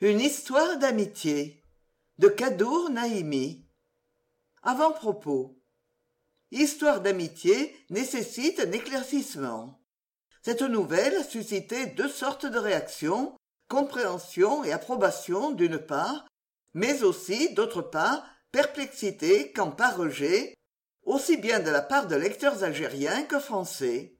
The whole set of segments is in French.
Une histoire d'amitié de Kadour Naïmi. Avant-propos. Histoire d'amitié nécessite un éclaircissement. Cette nouvelle a suscité deux sortes de réactions, compréhension et approbation d'une part, mais aussi, d'autre part, perplexité quand pas rejet, aussi bien de la part de lecteurs algériens que français.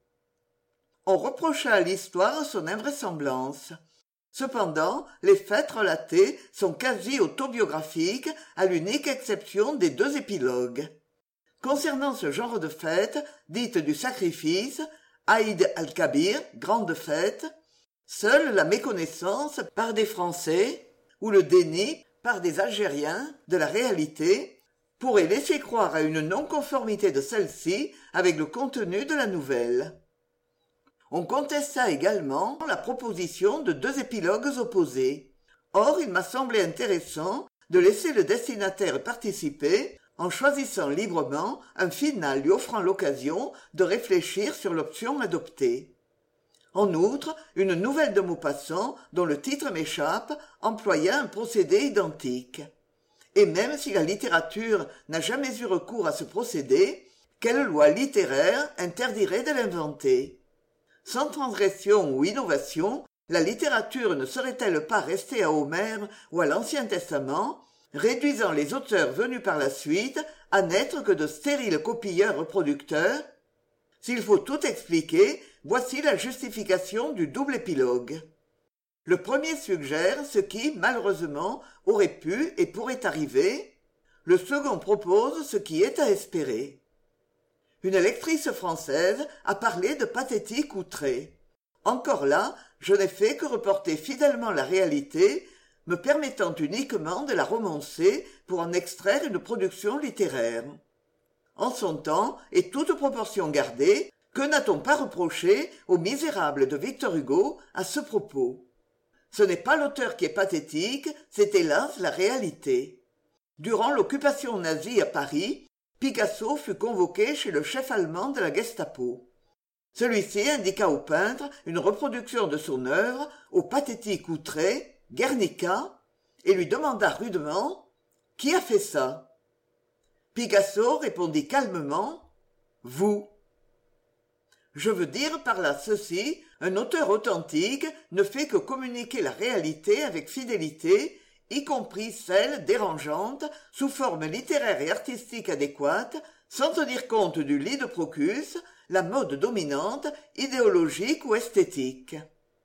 On reprocha à l'histoire son invraisemblance. Cependant, les faits relatés sont quasi autobiographiques, à l'unique exception des deux épilogues. Concernant ce genre de fête, dite du sacrifice, Aïd al-Kabir, grande fête, seule la méconnaissance par des Français, ou le déni par des Algériens, de la réalité, pourrait laisser croire à une non-conformité de celle-ci avec le contenu de la nouvelle. On contesta également la proposition de deux épilogues opposés. Or, il m'a semblé intéressant de laisser le destinataire participer, en choisissant librement un final lui offrant l'occasion de réfléchir sur l'option adoptée. En outre, une nouvelle de Maupassant, dont le titre m'échappe, employa un procédé identique. Et même si la littérature n'a jamais eu recours à ce procédé, quelle loi littéraire interdirait de l'inventer ? Sans transgression ou innovation, la littérature ne serait-elle pas restée à Homère ou à l'Ancien Testament, réduisant les auteurs venus par la suite à n'être que de stériles copieurs-reproducteurs ? S'il faut tout expliquer, voici la justification du double épilogue. Le premier suggère ce qui, malheureusement, aurait pu et pourrait arriver. Le second propose ce qui est à espérer. Une lectrice française a parlé de pathétique outré. Encore là, je n'ai fait que reporter fidèlement la réalité, me permettant uniquement de la romancer pour en extraire une production littéraire. En son temps, et toute proportion gardée, que n'a-t-on pas reproché aux Misérables de Victor Hugo à ce propos ? Ce n'est pas l'auteur qui est pathétique, c'est hélas la réalité. Durant l'occupation nazie à Paris, Picasso fut convoqué chez le chef allemand de la Gestapo. Celui-ci indiqua au peintre une reproduction de son œuvre, au pathétique outré, Guernica, et lui demanda rudement « Qui a fait ça ?» Picasso répondit calmement « Vous ». Je veux dire par là ceci, un auteur authentique ne fait que communiquer la réalité avec fidélité, y compris celle dérangeante, sous forme littéraire et artistique adéquate, sans tenir compte du lit de Procus, la mode dominante, idéologique ou esthétique.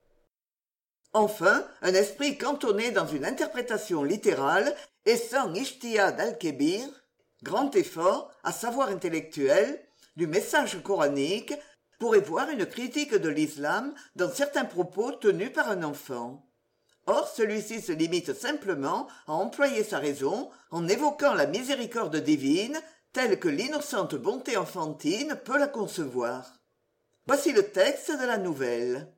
Enfin, un esprit cantonné dans une interprétation littérale et sans ijtihad al-kébir, grand effort, à savoir intellectuel, du message coranique, pourrait voir une critique de l'islam dans certains propos tenus par un enfant. Or, celui-ci se limite simplement à employer sa raison en évoquant la miséricorde divine telle que l'innocente bonté enfantine peut la concevoir. Voici le texte de la nouvelle.